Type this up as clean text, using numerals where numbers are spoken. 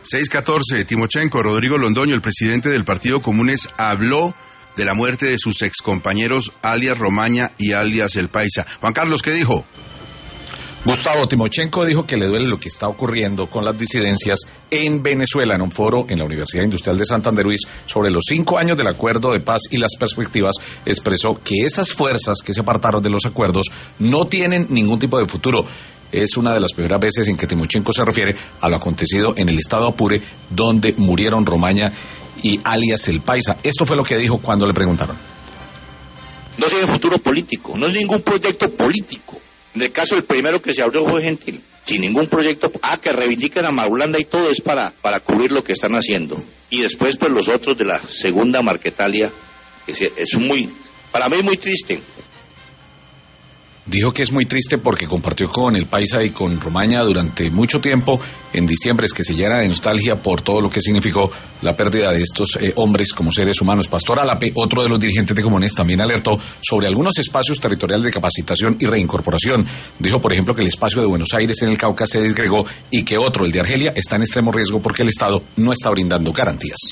6:14, Timochenko, Rodrigo Londoño, el presidente del Partido Comunes, habló de la muerte de sus excompañeros alias Romaña y alias El Paisa. Juan Carlos, ¿qué dijo? Gustavo, Timochenko dijo que le duele lo que está ocurriendo con las disidencias en Venezuela en un foro en la Universidad Industrial de Santander sobre los 5 años del acuerdo de paz y las perspectivas. Expresó que esas fuerzas que se apartaron de los acuerdos no tienen ningún tipo de futuro. Es una de las primeras veces en que Timochenko se refiere a lo acontecido en el estado Apure, donde murieron Romaña y alias El Paisa. Esto fue lo que dijo cuando le preguntaron. No tiene futuro político, no es ningún proyecto político. En el caso, el primero que se abrió fue Gentil, sin ningún proyecto. Que reivindiquen a Marulanda y todo es para cubrir lo que están haciendo. Y después, pues los otros de la segunda Marquetalia, para mí es muy triste. Dijo que es muy triste porque compartió con El Paisa y con Romaña durante mucho tiempo. En diciembre es que se llena de nostalgia por todo lo que significó la pérdida de estos hombres como seres humanos. Pastor Alape, otro de los dirigentes de Comunes, también alertó sobre algunos espacios territoriales de capacitación y reincorporación. Dijo, por ejemplo, que el espacio de Buenos Aires en el Cauca se disgregó y que otro, el de Argelia, está en extremo riesgo porque el Estado no está brindando garantías.